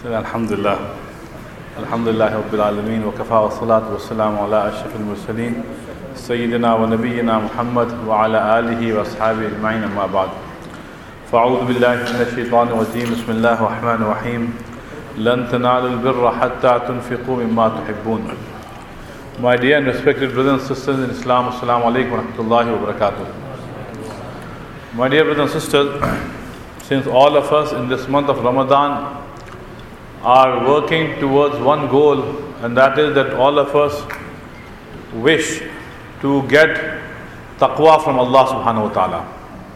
Alhamdulillah. Alhamdulillah Rabbil Alameen wa kafa wa salatu wa salamu ala ashrafil mursaleen Sayyidina wa Nabiyyina Muhammad wa ala alihi wa ashabihi ajma'in amma ba'd. Fa'udhu billahi minash shaitanir rajeem. Bismillahir rahmanir rahim. Lan tanalul birra hatta tunfiqu mimma tuhibbun. My dear and respected brothers and sisters in Islam, Assalamu alaikum wa rahmatullahi wa barakatuh. My dear brothers and sisters, since all of us in this month of Ramadan are working towards one goal, and that is that all of us wish to get taqwa from Allah subhanahu wa ta'ala.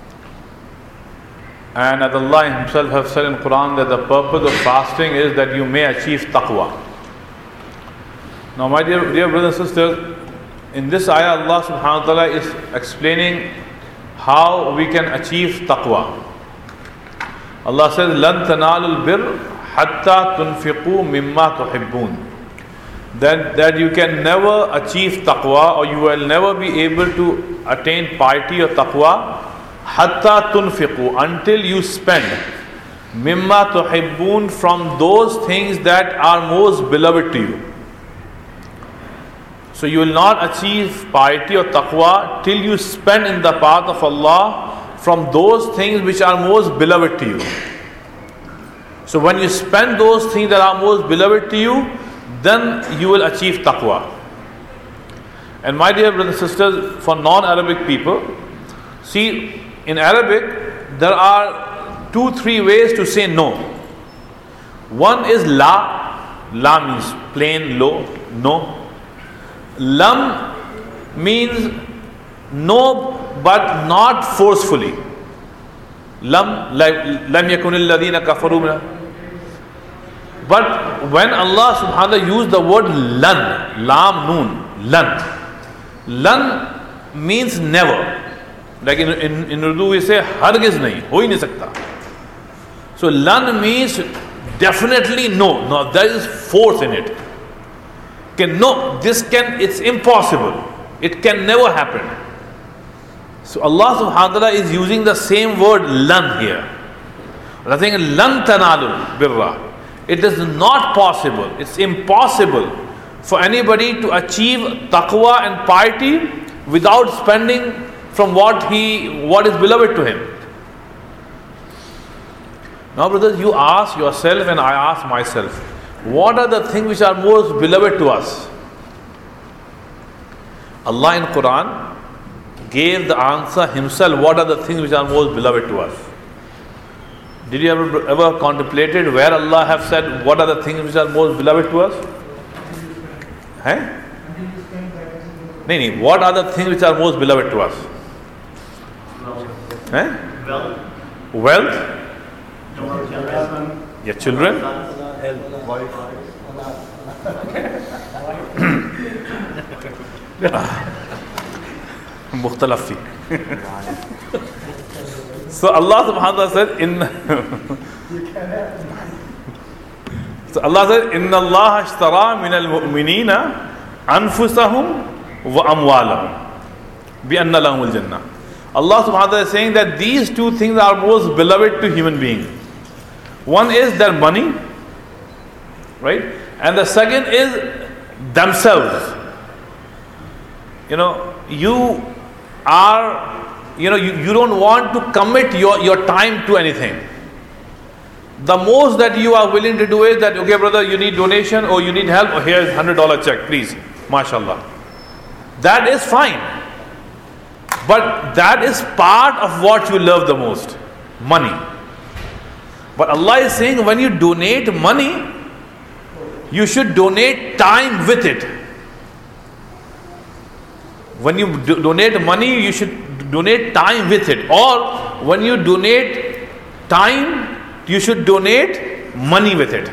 And as Allah Himself has said in Quran that the purpose of fasting is that you may achieve taqwa. Now my dear brothers and sisters, in this ayah Allah subhanahu wa ta'ala is explaining how we can achieve taqwa. Allah says, لَن تَنَالُوا الْبِرَّ حَتَّى تُنْفِقُوا مِمَّا تُحِبُّونَ. That you can never achieve taqwa, or you will never be able to attain piety or taqwa حَتَّى تُنْفِقُوا, until you spend مِمَّا تُحِبُّونَ, from those things that are most beloved to you. So you will not achieve piety or taqwa till you spend in the path of Allah from those things which are most beloved to you. So when you spend those things that are most beloved to you, then you will achieve taqwa. And my dear brothers and sisters, for non-Arabic people, see, in Arabic there are 2-3 ways to say no. One is la. La means plain, low, no. Lam means no, but not forcefully. Lam yakunil ladina kafaru. But when Allah subhanahu wa ta'ala used the word lan, lam noon, lan means never. Like in Urdu we say hargiz nahi, ho hi nahi sakta. So lan means definitely no. No, there is force in it. No, it's impossible. It can never happen. So Allah subhanahu wa ta'ala is using the same word lan here. I think lan tanalul birra. It is not possible. It's impossible for anybody to achieve taqwa and piety without spending from what is beloved to him. Now brothers, you ask yourself and I ask myself, what are the things which are most beloved to us? Allah in Quran gave the answer Himself. What are the things which are most beloved to us? Did you ever contemplated where Allah have said what are the things which are most beloved to us? No. What are the things which are most beloved to us? Wealth? Your children? Mukhtalafi. So Allah subhanahu wa ta'ala said Inna Allah ashtara min al-mu'minina anfusahum wa amwalahum bi anna lahumul jannah. Allah subhanahu wa ta'ala is saying that these two things are most beloved to human beings. One is their money, right? And the second is themselves. You don't want to commit your time to anything. The most that you are willing to do is that, okay brother, you need donation or you need help, or here's $100 check, please, mashallah. That is fine. But that is part of what you love the most, money. But Allah is saying when you donate money, you should donate time with it. When you donate money, you should donate time with it. Or when you donate time, you should donate money with it.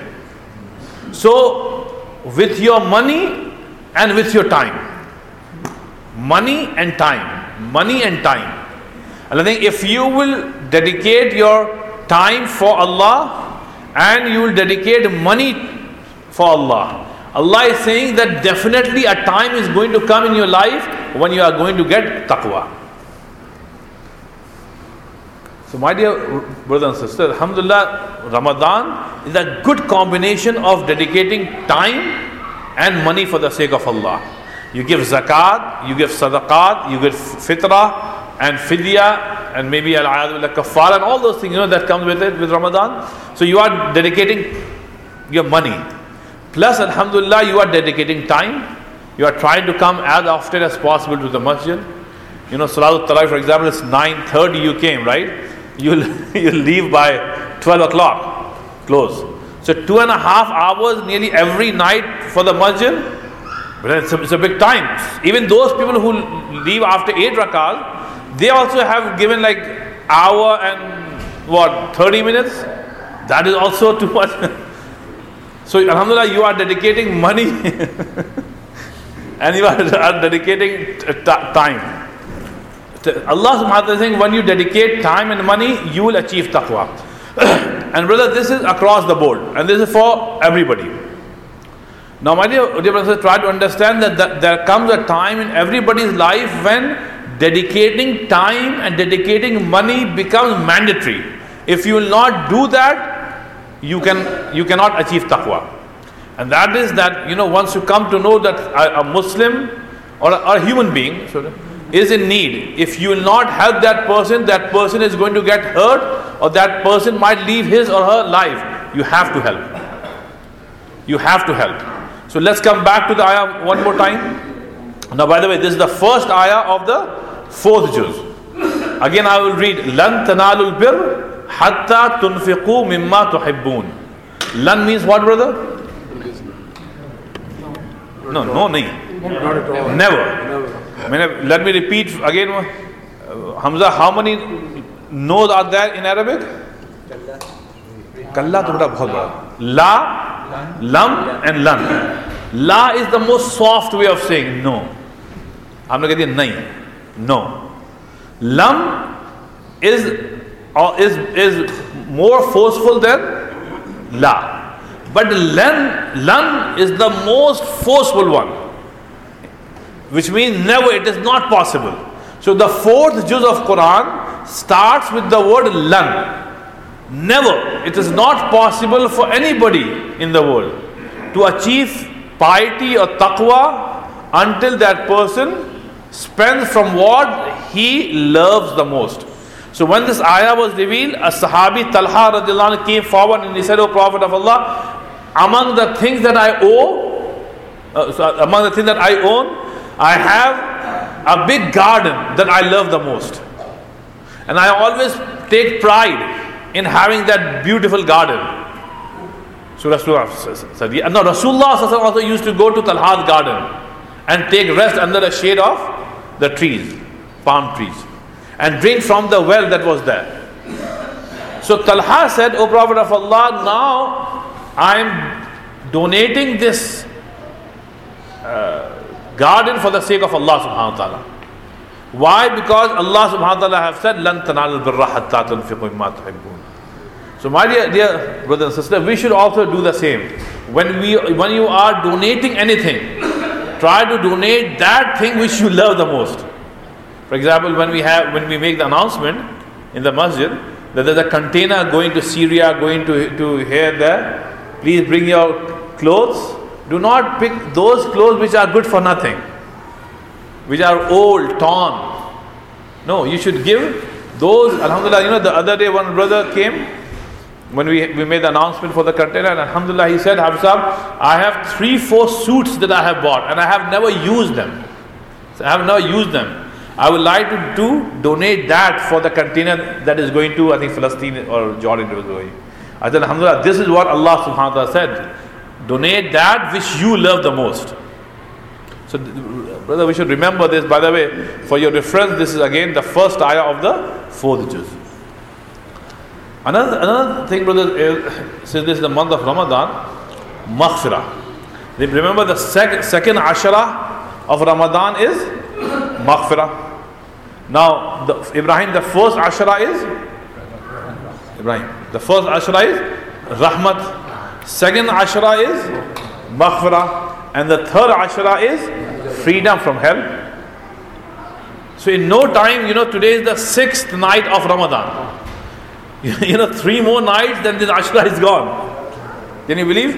So, with your money and with your time. Money and time. Money and time. And I think if you will dedicate your time for Allah and you will dedicate money for Allah, Allah is saying that definitely a time is going to come in your life when you are going to get taqwa. So my dear brothers and sisters, alhamdulillah, Ramadan is a good combination of dedicating time and money for the sake of Allah. You give zakat, you give sadaqat, you give fitrah and fidya, and maybe kafara and all those things, that comes with it, with Ramadan. So you are dedicating your money. Plus, alhamdulillah, you are dedicating time. You are trying to come as often as possible to the masjid. Salatul Tarawih, for example, it's 9:30 you came, right? You'll leave by 12 o'clock, close. So 2.5 hours nearly every night for the masjid. But it's a big time. Even those people who leave after 8 rakahs, they also have given like hour and 30 minutes. That is also too much. So alhamdulillah, you are dedicating money and you are dedicating time. Allah subhanahu wa ta'ala is saying, when you dedicate time and money, you will achieve taqwa. And brother, this is across the board, and this is for everybody. Now my dear brothers, try to understand that there comes a time in everybody's life when dedicating time and dedicating money becomes mandatory. If you will not do that, you cannot achieve taqwa. And that is that, once you come to know that a Muslim or a human being is in need, if you will not help that person is going to get hurt, or that person might leave his or her life. You have to help. You have to help. So let's come back to the ayah one more time. Now, by the way, this is the first ayah of the 4th juz. Again, I will read. لَن تَنَالُوا الْبِرَّ حَتَّى تُنْفِقُوا مِمَّا تُحِبُّونَ. Lan means what, brother? No, nahi. Never. Let me repeat again. Hamza, how many no's are there in Arabic? Kalla to bada bahut bada. La, lam and lan. La is the most soft way of saying no. Humne keh diya nahi. No. Lam is more forceful than la. But lan is the most forceful one, which means never, it is not possible. So the 4th juz of Quran starts with the word lan. Never, it is not possible for anybody in the world to achieve piety or taqwa until that person spends from what he loves the most. So when this ayah was revealed, a Sahabi Talha radiallahu anhu came forward and he said, "O Prophet of Allah, among the things that I own, I have a big garden that I love the most. And I always take pride in having that beautiful garden." So Rasulullah said, no, Rasulullah also used to go to Talha's garden and take rest under the shade of the trees, palm trees, and drink from the well that was there. So Talha said, "O Prophet of Allah, now I am donating this garden for the sake of Allah subhanahu wa ta'ala." Why? Because Allah subhanahu wa ta'ala have said, "Lan tanalul birra hatta tunfiqu mimma tuhibbun." So my dear brothers and sisters, we should also do the same. When you are donating anything, try to donate that thing which you love the most. For example, when we make the announcement in the masjid that there's a container going to Syria, going to here, there, please bring your clothes. Do not pick those clothes which are good for nothing, which are old, torn. No, you should give those. Alhamdulillah, the other day one brother came when we made the announcement for the container, and alhamdulillah, he said, "Habsab, I have 3-4 suits that I have bought and I have never used them. So I have never used them. I would like to donate that for the container that is going to, I think, Palestine or Jordan." I said, alhamdulillah, this is what Allah subhanahu wa ta'ala said. Donate that which you love the most. So brother, we should remember this. By the way, for your reference, this is again the first ayah of the 4th juz. Another thing, brother, is, since this is the month of Ramadan, maghfirah. Remember the second ashara of Ramadan is maghfirah. Now, Ibrahim, the first ashara is Ibrahim. The first ashara is rahmat. Second ashara is maghfirah. And the third ashara is freedom from hell. So in no time, today is the 6th night of Ramadan. 3 more nights, then this ashara is gone. Can you believe?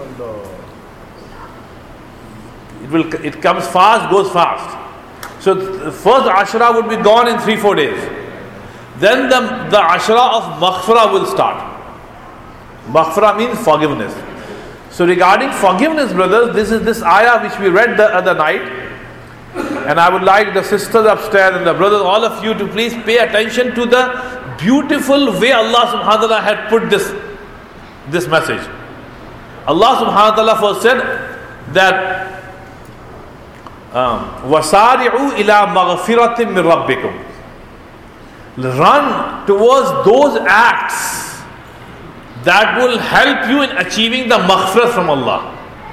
It comes fast, goes fast. So the first Ashra would be gone in 3-4 days. Then the Ashra of Maghfirah will start. Maghfirah means forgiveness. So regarding forgiveness, brothers, this is this ayah which we read the other night. And I would like the sisters upstairs and the brothers, all of you, to please pay attention to the beautiful way Allah subhanahu wa ta'ala had put this message. Allah subhanahu wa ta'ala first said that وَسَارِعُوا إِلَى مَغْفِرَةٍ مِّن رَبِّكُمْ. Run towards those acts that will help you in achieving the maghfirah from Allah.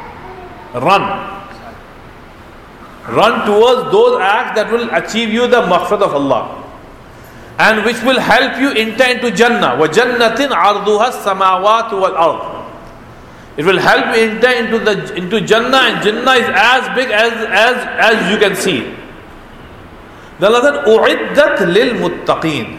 Run towards those acts that will achieve you the maghfirah of Allah, and which will help you enter into Jannah. وَجَنَّةٍ عَرْضُهَا السَّمَاوَاتُ وَالْأَرْضُ. It will help you enter into Jannah, and Jannah is as big as you can see. The Allah said, أُعِدَّتْ لِلْمُتَّقِينَ.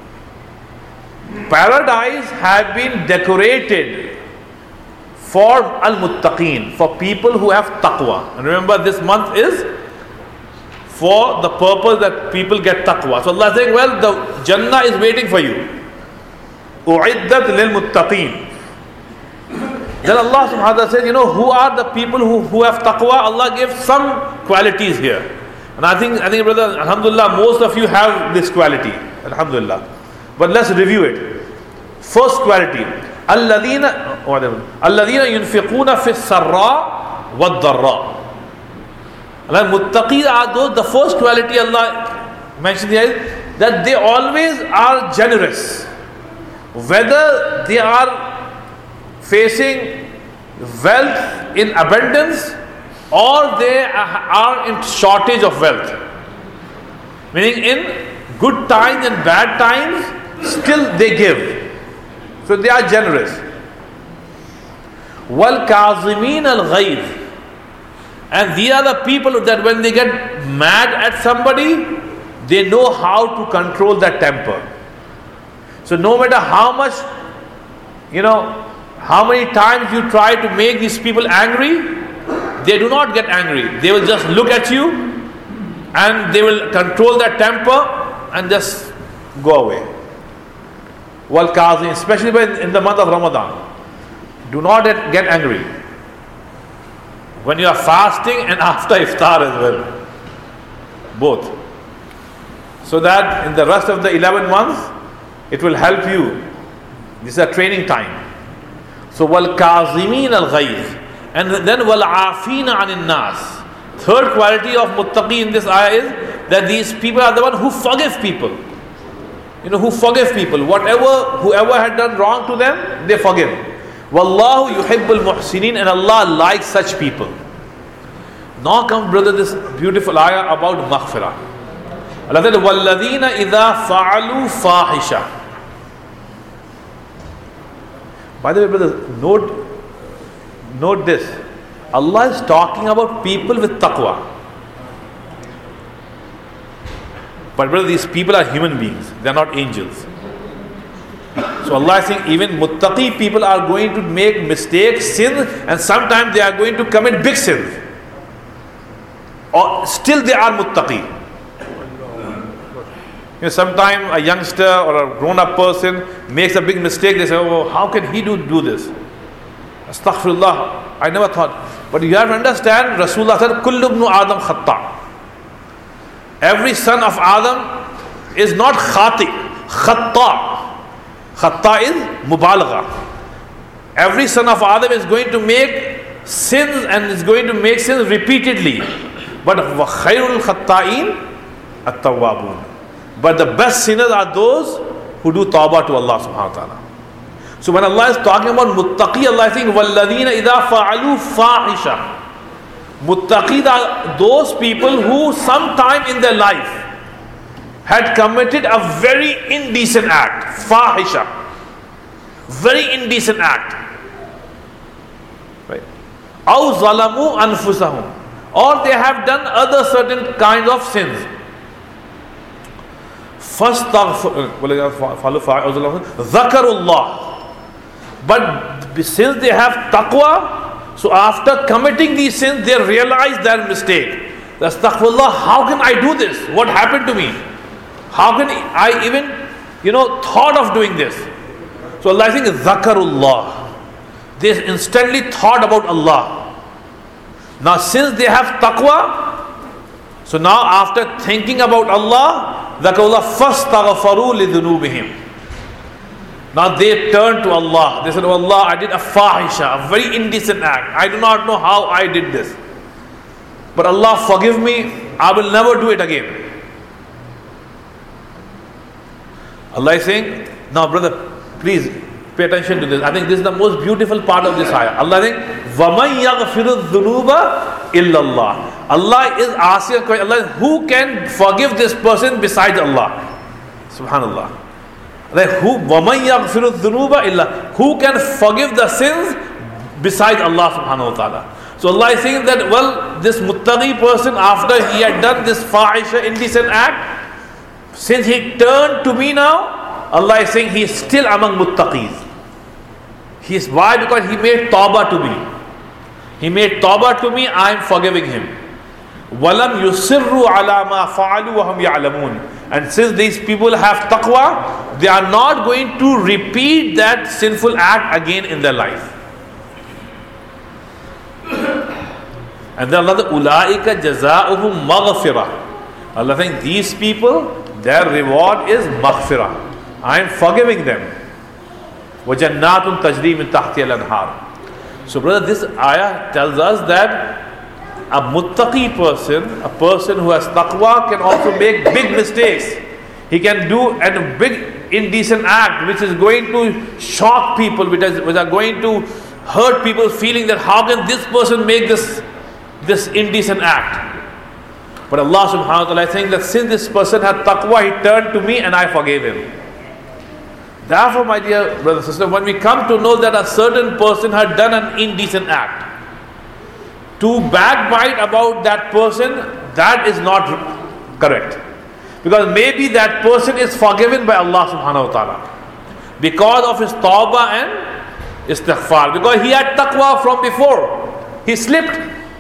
Paradise have been decorated for al-muttaqeen, for people who have taqwa. And remember, this month is for the purpose that people get taqwa. So Allah is saying, well, the Jannah is waiting for you. أُعِدَّتْ لِلْمُتَّقِينَ. Then Allah subhanahu wa ta'ala says, who are the people who have taqwa? Allah gives some qualities here. And I think brother, alhamdulillah, most of you have this quality. Alhamdulillah. But let's review it. First quality, الَّذِينَ يُنْفِقُونَ فِي السَّرَّاءِ وَالضَّرَّاءِ. Muttaqi are those, the first quality Allah mentioned here is that they always are generous. Whether they are facing wealth in abundance or they are in shortage of wealth. Meaning in good times and bad times, still they give. So they are generous. وَالْكَاظِمِينَ الْغَيْظِ. And these are the people that when they get mad at somebody, they know how to control that temper. So no matter how much, how many times you try to make these people angry, they do not get angry. They will just look at you and they will control their temper and just go away. Wal-Kazim, especially in the month of Ramadan. Do not get angry. When you are fasting and after iftar as well. Both. So that in the rest of the 11 months, it will help you. This is a training time. So wal-kazimin al-ghayz, and then wal-afina anin nas. Third quality of muttaqi in this ayah is that these people are the one who forgive people. Who forgive people. Whoever had done wrong to them, they forgive. Wallahu yuhibbul muhsinin, and Allah likes such people. Now comes, brother, this beautiful ayah about maghfirah. Allah said, وَالَّذِينَ إِذَا فَعَلُوا فَاحِشَةً. By the way, brothers, note this. Allah is talking about people with taqwa. But brother, these people are human beings. They are not angels. So Allah is saying even muttaqi people are going to make mistakes, sins, and sometimes they are going to commit big sins. Or still they are muttaqi. Sometimes a youngster or a grown-up person makes a big mistake. They say, oh, how can he do this? Astaghfirullah, I never thought. But you have to understand, Rasulullah said, Kullu ibnu Adam khatta. Every son of Adam is not khati, khatta. Khatta is mubalagha. Every son of Adam is going to make sins and is going to make sins repeatedly. But khairul khatta'in at-tawwabun. But the best sinners are those who do tawbah to Allah subhanahu wa ta'ala. So when Allah is talking about muttaqi, Allah is saying, وَالَّذِينَ إِذَا فَعَلُوا فَاحِشَةً. Muttaqi are those people who sometime in their life had committed a very indecent act. Fahisha. Very indecent act. Right. أَوْ ظَلَمُوا أَنفُسَهُمْ. Or they have done other certain kinds of sins. ذَكَرُوا اللَّهِ. But since they have taqwa, so after committing these sins, they realize their mistake. Astaghfirullah, how can I do this? What happened to me? How can I even, thought of doing this? So Allah is saying, Zakarullah. They instantly thought about Allah. Now since they have taqwa, so now after thinking about Allah, Zakarullah fastaghfaru lidhunubihim. Now they turned to Allah. They said, oh Allah, I did a fahisha, a very indecent act. I do not know how I did this. But Allah forgive me, I will never do it again. Allah is saying, now brother, please pay attention to this. I think this is the most beautiful part of this ayah. Allah is saying, وَمَنْ يَغْفِرُ الذُّنُوبَ إِلَّا اللَّهِ. Allah is asking a question, Allah, who can forgive this person besides Allah? Subhanallah. Like وَمَنْ يَغْفِرُ الذُّنُوبَ إِلَّا. Who can forgive the sins besides Allah subhanahu wa ta'ala? So Allah is saying that, well, this muttaqi person, after he had done this fahisha, indecent act, since he turned to me now, Allah is saying he is still among muttaqis. Why? Because he made tawbah to me. He made tawbah to me, I am forgiving him. وَلَمْ يُصِرُّوا عَلَى مَا فَعَلُوا وَهُمْ يَعْلَمُونَ. And since these people have taqwa, they are not going to repeat that sinful act again in their life. And then Allah, Ulaika jazaa'uhum maghfirah. Allah saying, these people, their reward is maghfirah. I am forgiving them. وَجَنَّاتٌ تَجْرِي مِن تَحْتِهَا الْأَنْهَارُ. So brother, this ayah tells us that a muttaqi person, a person who has taqwa, can also make big mistakes. He can do a big indecent act which is going to shock people, which are going to hurt people, feeling that how can this person make this indecent act? But Allah subhanahu wa ta'ala is saying that since this person had taqwa, he turned to me and I forgave him. Therefore, my dear brother and sister, when we come to know that a certain person had done an indecent act, to backbite about that person, that is not correct. Because maybe that person is forgiven by Allah subhanahu wa ta'ala because of his tawbah and istighfar. Because he had taqwa from before. He slipped.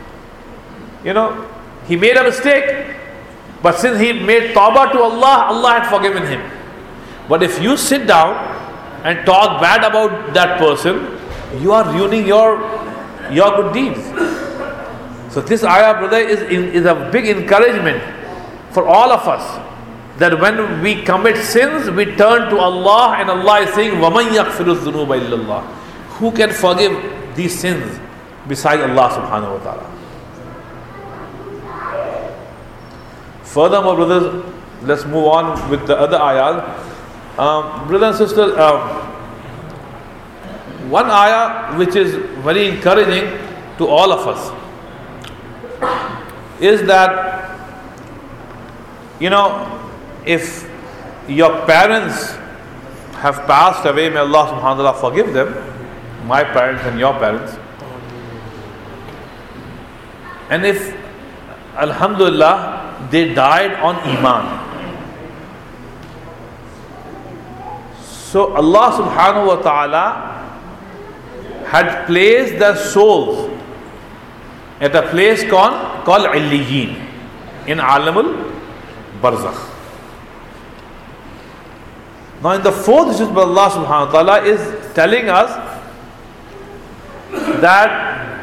He made a mistake. But since he made tawbah to Allah, Allah had forgiven him. But if you sit down and talk bad about that person, you are ruining your good deeds. So this ayah, brother, is a big encouragement for all of us, that when we commit sins, we turn to Allah, and Allah is saying, وَمَنْ يَغْفِرُ الذُّنُوبَ إِلَّا اللَّهِ. Who can forgive these sins besides Allah subhanahu wa ta'ala? Furthermore, brothers, let's move on with the other ayahs. Brothers and sisters, one ayah which is very encouraging to all of us is that, if your parents have passed away, may Allah subhanahu wa ta'ala forgive them, my parents and your parents. And if, alhamdulillah, they died on Iman, so Allah subhanahu wa ta'ala had placed their souls at a place called Illiyin in Alamul Barzakh. Now in the fourth juz, Allah subhanahu wa ta'ala is telling us that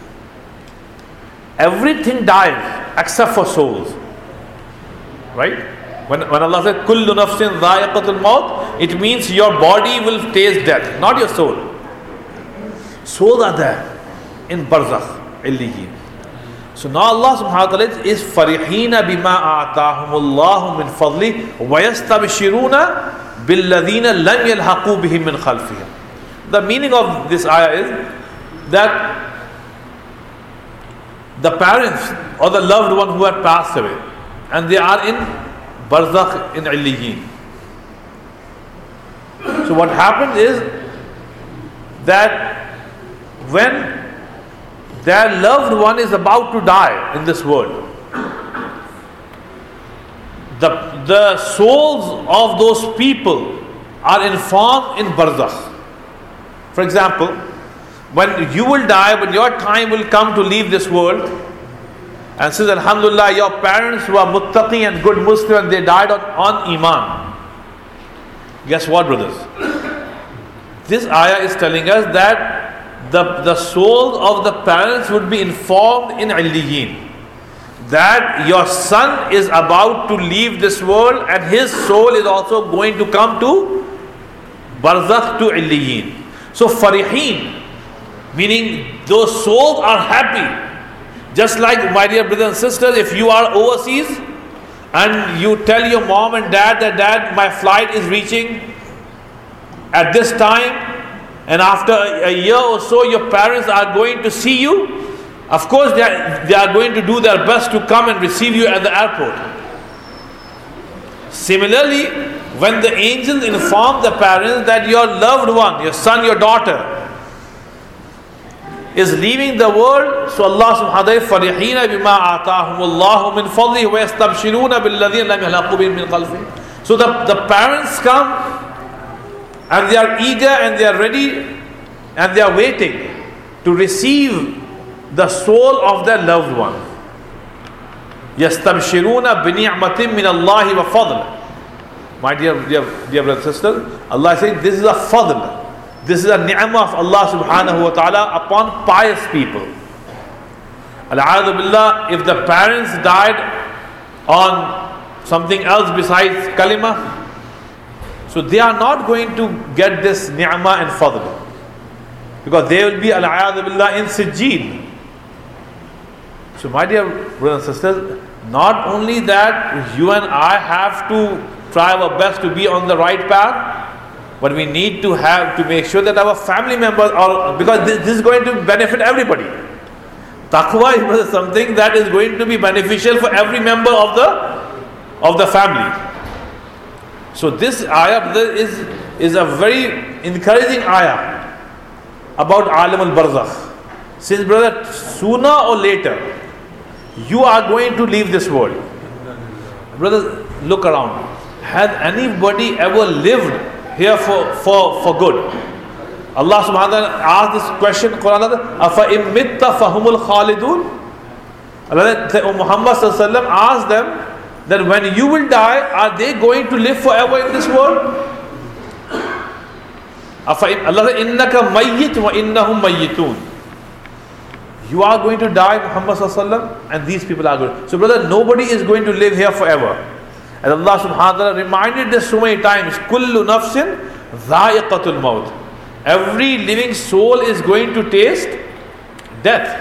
everything dies except for souls. Right? When Allah said, Kullu nafsin dha'iqatul maut, it means your body will taste death, not your soul. Souls are there in Barzakh. So now Allah subhanahu wa ta'ala is farihina bima a'tahumullahu min fadli wa yastabshiruna billadhina lam yalhaqu bihim min khalfihim. The meaning of this ayah is that the parents or the loved one who had passed away and they are in Barzakh in Illiyin. So what happened is that when their loved one is about to die in this world, the souls of those people are informed in Barzakh. For example, when you will die, when your time will come to leave this world, and says, Alhamdulillah, your parents were muttaqi and good Muslim and they died on Iman. Guess what, brothers? This ayah is telling us that the souls of the parents would be informed in Illiyin, that your son is about to leave this world and his soul is also going to come to Barzakh, to Illiyin. So Farihin, meaning those souls are happy. Just like, my dear brothers and sisters, if you are overseas and you tell your mom and dad that, Dad, my flight is reaching at this time, and after a year or so your parents are going to see you, of course they are going to do their best to come and receive you at the airport. Similarly, when the angels inform the parents that your loved one, your son, your daughter, is leaving the world, so Allah subhanahu wa ta'ala, فَرِحِينَ بِمَا آتَاهُمُ اللَّهُ مِنْ فَضْلِهِ وَيَسْتَبْشِرُونَ بِالَّذِينَ لَمْ يَلْحَقُوا بِهِم مِنْ خَلْفِهِمْ. So the parents come and they are eager and they are ready and they are waiting to receive the soul of their loved one. يَسْتَبْشِرُونَ بِنِعْمَةٍ مِنَ اللَّهِ وَفَضْلٍ. My dear brothers and sisters, Allah is saying this is a fadl. This is a ni'mah of Allah subhanahu wa ta'ala upon pious people. Al-'adhu billah, if the parents died on something else besides kalima, so they are not going to get this ni'mah and fadl, because they will be, al-'adhu billah, in sijjeen. So my dear brothers and sisters, not only that you and I have to try our best to be on the right path, but we need to have to make sure that our family members are, because this is going to benefit everybody. Taqwa is something that is going to be beneficial for every member of the family. So this ayah is a very encouraging ayah about Alam al-Barzakh. Since, brother, sooner or later you are going to leave this world. Brother, look around. Has anybody ever lived here for good? Allah subhanahu wa ta'ala asked this question in Quran, Afa immitta fahumul khalidun. Muhammad sallallahu alaihi wasallam asked them that when you will die, are they going to live forever in this world? Allah said, innaka mayyit wa innahum mayyitun. You are going to die, Muhammad sallallahu alaihi wasallam, and these people are going. So brother, nobody is going to live here forever. And Allah subhanahu wa ta'ala reminded us so many times, kullu nafsin dha'iqatul maut. Every living soul is going to taste death.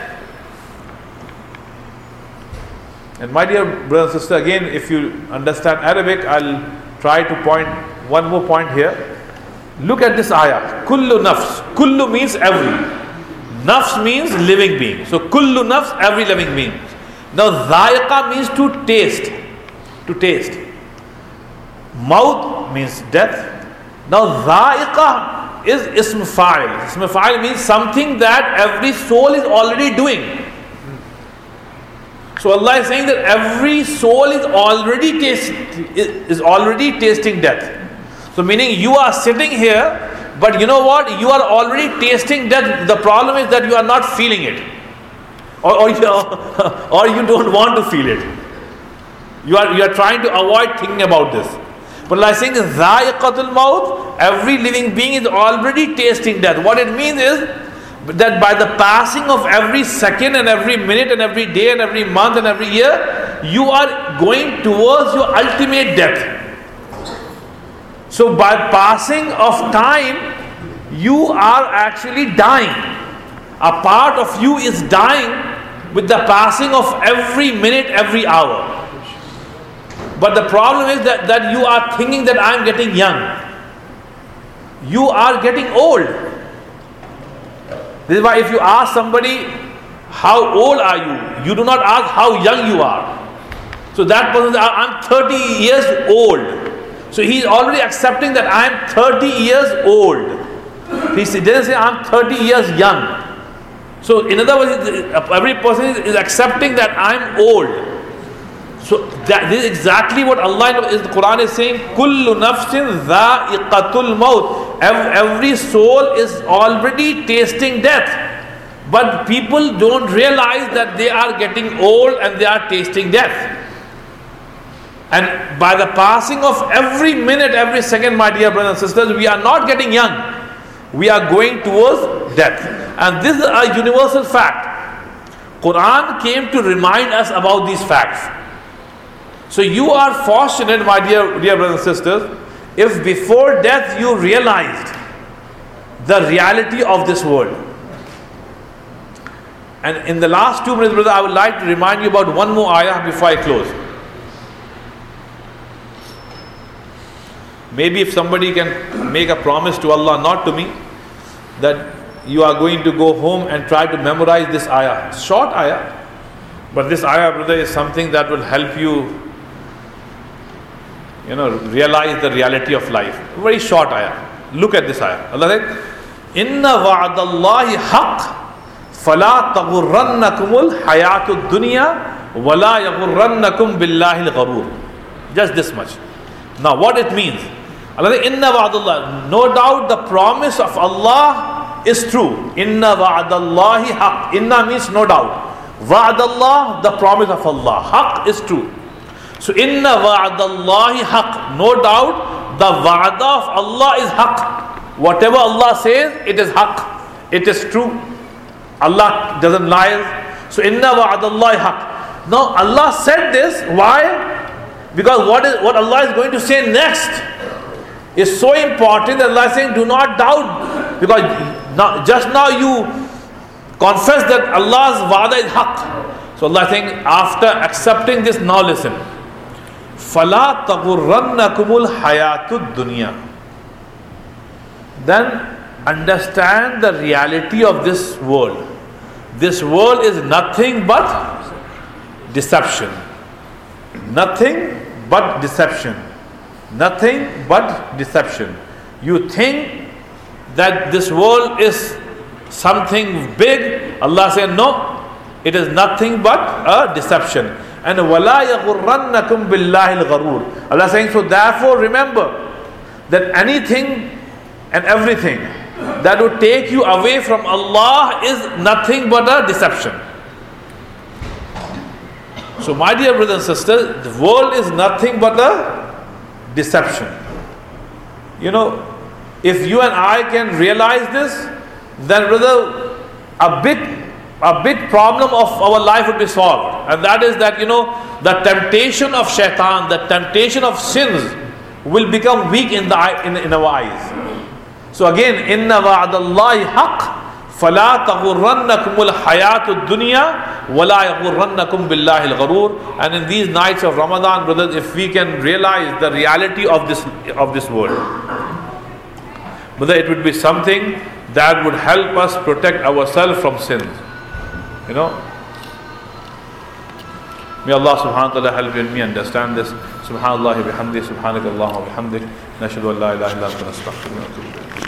And my dear brother and sister, again, if you understand Arabic, I'll try to point one more point here. Look at this ayah. Kullu nafs. Kullu means every. Nafs means living being. So kullu nafs, every living being. Now dha'iqa means to taste. To taste. Maut means death. Now dha'iqa is ism fa'il. Ism fa'il means something that every soul is already doing. So Allah is saying that every soul is already tasting death. So meaning you are sitting here, but you know what? You are already tasting death. The problem is that you are not feeling it, or you don't want to feel it. You are trying to avoid thinking about this. But Allah is saying dha'iqatul maut, every living being is already tasting death. What it means is that by the passing of every second and every minute and every day and every month and every year, you are going towards your ultimate death. So by passing of time, you are actually dying. A part of you is dying with the passing of every minute, every hour. But the problem is that you are thinking that I am getting young. You are getting old. This is why if you ask somebody, how old are you? You do not ask how young you are. So that person says, I'm 30 years old. So he is already accepting that I am 30 years old. He doesn't say I'm 30 years young. So in other words, every person is accepting that I am old. So this is exactly what Allah in the Quran is saying. Kullu nafsin dha'iqatul maut. Every soul is already tasting death. But people don't realize that they are getting old and they are tasting death. And by the passing of every minute, every second, my dear brothers and sisters, we are not getting young. We are going towards death. And this is a universal fact. Quran came to remind us about these facts. So you are fortunate, my dear brothers and sisters, if before death you realized the reality of this world. And in the last 2 minutes, brother, I would like to remind you about one more ayah before I close. Maybe if somebody can make a promise to Allah, not to me, that you are going to go home and try to memorize this ayah. Short ayah. But this ayah, brother, is something that will help you, realize the reality of life. Very short ayah. Look at this ayah. Allah said, Inna wa'adallahi haqq فَلَا تَغُرَّنَّكُمُ الْحَيَاةُ الدُّنْيَا وَلَا يَغُرَّنَّكُمْ بِاللَّهِ الْغَرُورِ. Just this much. Now what it means? Allah says, Inna wa'adallah. No doubt the promise of Allah is true. Inna wa'adallahi haqq. Inna means no doubt. Wa'adallah, the promise of Allah. Haqq is true. So inna wa'adallahi haqq. No doubt the wa'ada of Allah is haqq. Whatever Allah says, it is haqq. It is true. Allah doesn't lie. So inna wa'adallahi haqq. Now Allah said this. Why? Because what Allah is going to say next is so important that Allah is saying, do not doubt. Because just now you confess that Allah's wa'ada is haqq. So Allah is saying, after accepting this, now listen. فَلَا تَغُرَّنَّكُمُ الْحَيَاةُ الدُّنْيَا. Then understand the reality of this world. This world is nothing but deception. Nothing but deception. Nothing but deception. You think that this world is something big. Allah said, no, it is nothing but a deception. And وَلَا يَغُرَّنَّكُمْ بِاللَّهِ الْغَرُورِ. Allah saying, so therefore remember that anything and everything that would take you away from Allah is nothing but a deception. So my dear brothers and sisters, the world is nothing but a deception. If you and I can realize this, then brother, a big problem of our life would be solved. And that is that, the temptation of shaitan, the temptation of sins will become weak in our eyes. So again, inna wa'adallahi haqq فَلَا تَغُرَّنَّكُمُ الْحَيَاةُ الدُّنْيَا وَلَا يَغُرَّنَّكُمْ بِاللَّهِ الْغَرُورِ. And in these nights of Ramadan, brothers, if we can realize the reality of this world, brother, it would be something that would help us protect ourselves from sins. May Allah subhanahu wa ta'ala help you and me understand this. Subhanallah bihamdi, subhanakallahumma bihamdik, nashhadu an la ilaha illa anta nastaghfiruka wa natubu ilayk.